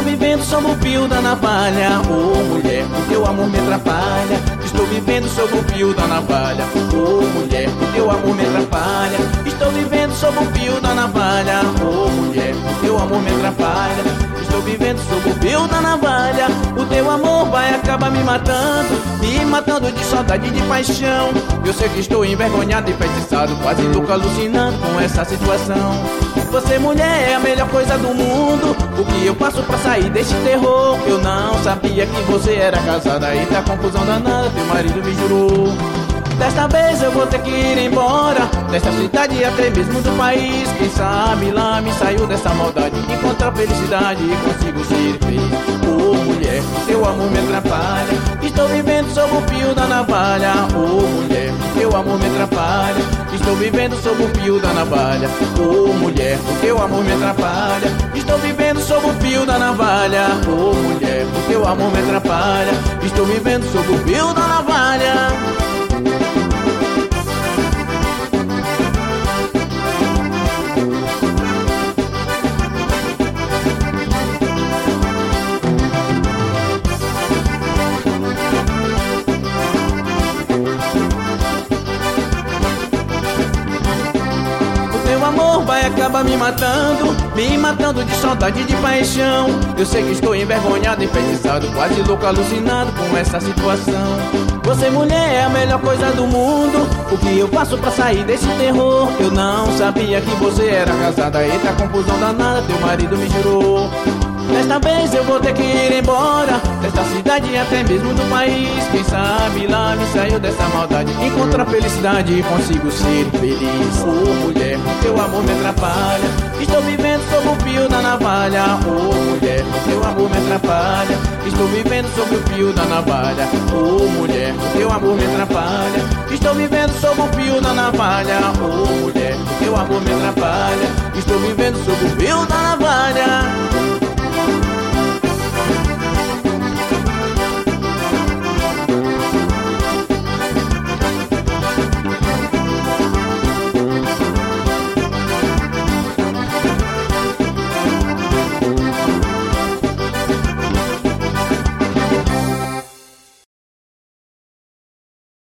vivendo sob o fio da navalha. Oh mulher, o teu amor me atrapalha. Estou vivendo sob o fio da navalha. Oh mulher, o teu amor me atrapalha. Estou vivendo sob o fio da navalha. Oh mulher, o teu amor me atrapalha. Estou vivendo sob o fio da navalha. O teu amor vai acabar me matando de saudade e de paixão. Eu sei que estou envergonhado e enfeitiçado, quase louco, alucinando com essa situação. Você, mulher, é a melhor coisa do mundo. O que eu faço pra sair desse terror? Eu não sabia que você era casada. Eita, confusão danada, teu marido me jurou. Desta vez eu vou ter que ir embora desta cidade e até mesmo do país. Quem sabe lá me saiu dessa maldade, encontrar felicidade e consigo ser feliz. Oh mulher, teu amor me atrapalha. Estou vivendo sob o fio da navalha. Oh mulher, teu amor me atrapalha. Estou vivendo sob o fio da navalha. Oh mulher, teu amor me atrapalha. Estou vivendo sob o fio da navalha. Oh mulher, teu amor me atrapalha. Estou vivendo sob o fio da navalha. Meu amor vai acabar me matando de saudade e de paixão. Eu sei que estou envergonhado, enfeitiçado, quase louco, alucinado com essa situação. Você, mulher, é a melhor coisa do mundo. O que eu faço pra sair desse terror? Eu não sabia que você era casada. Eita, confusão danada, teu marido me jurou. Desta vez eu vou ter que ir embora desta cidade e até mesmo do país. Quem sabe lá me saiu dessa maldade, encontrar felicidade e consigo ser feliz. Oh mulher, teu amor me atrapalha. Estou vivendo sob o fio da navalha. Oh mulher, teu amor me atrapalha. Estou vivendo sob o fio da navalha. Oh mulher, teu amor me atrapalha. Estou vivendo sob o fio da navalha. Oh mulher, teu amor me atrapalha. Estou vivendo sob o fio da navalha.